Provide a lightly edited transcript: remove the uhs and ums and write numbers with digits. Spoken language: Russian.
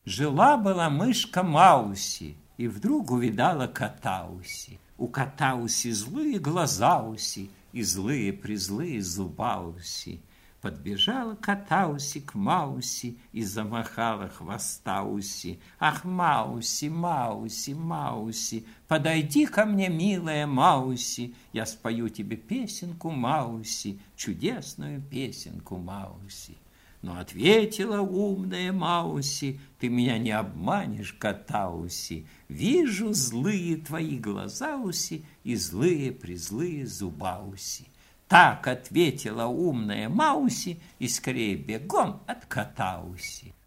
Жила-была мышка Мауси, и вдруг увидала кота Уси. У кота Уси злые глаза Уси, и злые-призлые зуба Уси. Подбежала кота Уси к Мауси и замахала хвоста Уси. Ах, Мауси, Мауси, Мауси, подойди ко мне, милая Мауси, я спою тебе песенку Мауси, чудесную песенку Мауси. Но ответила умная Мауси: ты меня не обманешь, кота Уси, вижу злые твои глаза Уси и злые-призлые зуба Уси. Так ответила умная Мауси и скорее бегом от кота Уси.